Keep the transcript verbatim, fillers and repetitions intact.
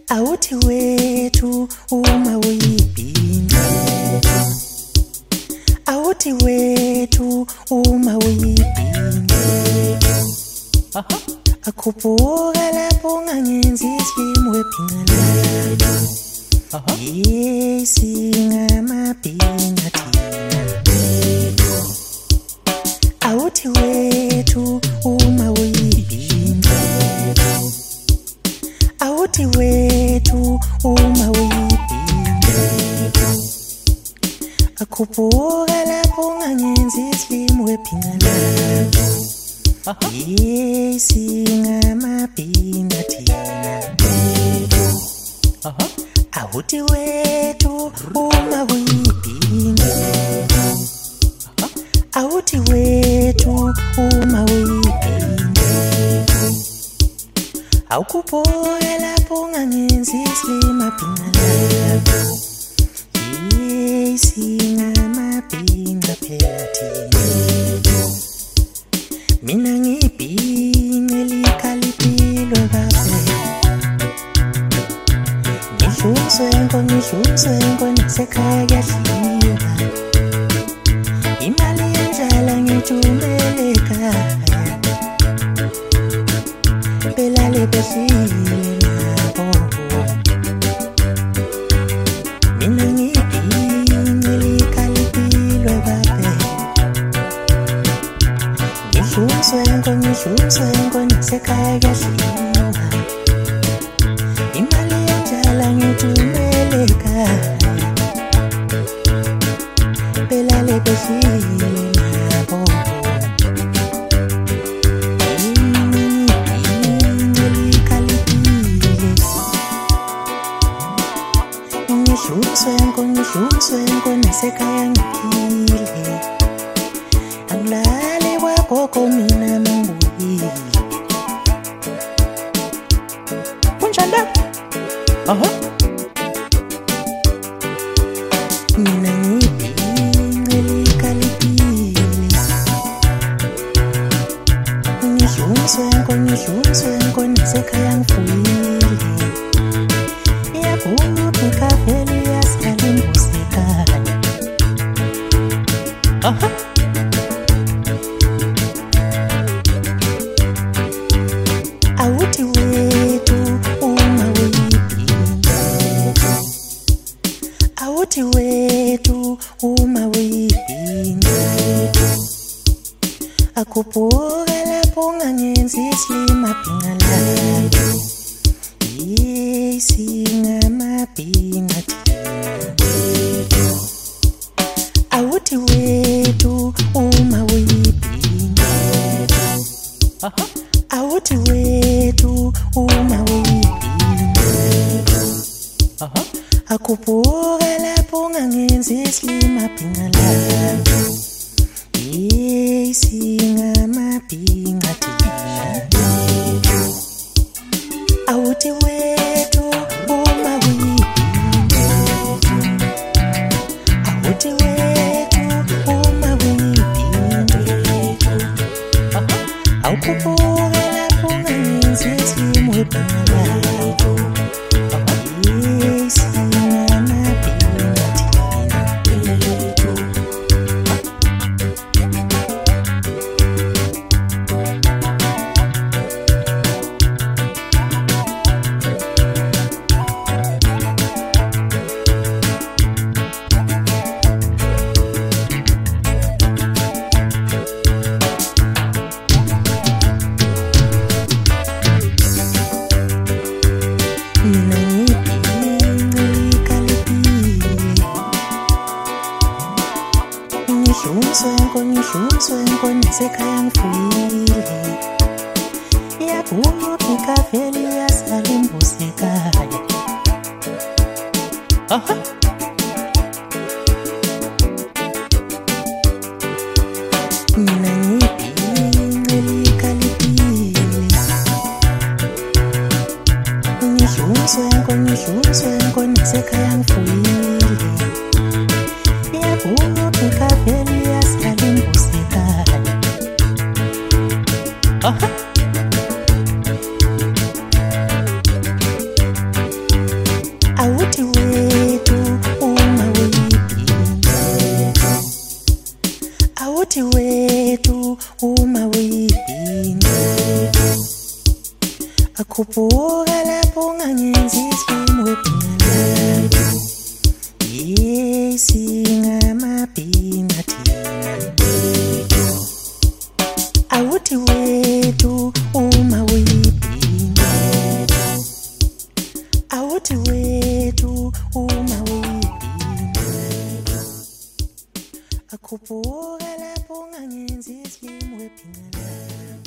awuthi wethu uma uyibhinqa, awuthi wethu uma uyibhinqa, aha akhuphuka lapho ungangenzi isilimo webhinqa lakho, aha yesingamabhinqa thina, awuthi wethu uma uyibhinqa, awuthi wethu uma uyibhinqa, akhuphuka lapho ungangenzi isilimo webhinqa lakho, aha yesingamabhinqa thina, aha awuthi wethu uma uyibhinqa, awuthi wethu uma uyibhinqa, awukhuphuka lapho ungangenzi isilimo bhinqa lakho, yesingamabhinqa phela thina, mina ngibhinqa likhalipilo babe, ngidluliswenko ngidluliswenko nasekhaya kuyadliwa, imali yendlala ngithumele ekhaya, belale behlile nabo, mina ngibhinqa likhalipilo babe, ngidluliswenko ngidluliswenko nasekhaya kuyadliwa, imali yendlala ngithumele ekhaya, belale behlile nabo, ngibhinqa likhalipile, ngidluliswenko ngidluliswenko nasekhaya ngiphile, angilali kwagogo mina mangibuyile, kunjani? Aha mina ngibhinqa likhalipile, ngidluliswenko ngidluliswenko nasekhaya ngifuyile, iyavupha ikhaveli iyasala imbuzi ekhaya, aha awuthi wethu uma uyibhinqa, awuthi wethu uma uyibhinqa, akhuphuka lapho ungangenzi isilimo bhinqa lakho, yesingamabhinqa thina, awuthi wethu uma uyibhinqa, aha awuthi wethu uma uyibhinqa, aha akhuphuka lapho ungangenzi isilimo bhinqa lakho, yesingamabhinqa thina, awuthi wethu uma uyibhinqa, awuthi wethu uma uyibhinqa, aha awukhuphuka lapho ungangenzi isilimo bhinqa lakho, aha yesingamabhinqa thina, mina ngibhinqa likhalipile, ngidluliswenko ngidluliswenko nasekhaya ngifuyile, iyavupha ikhaveli iyasala imbuzi ekhaya, aha mina ngibhinqa likhalipile, ngidluliswenko ngidluliswenko nasekhaya ngifuyile, iyavupha ikhaveli iyasala imbuzi ekhaya, aha uma uyiphinda akhuphuka lapho ungangenzi isimo wephina yesingamabhinga thina awuthi wethu uma uyiphinda awuthi wethu uma uyiphinda akhuphuka lapho ungangenzi isimo wephina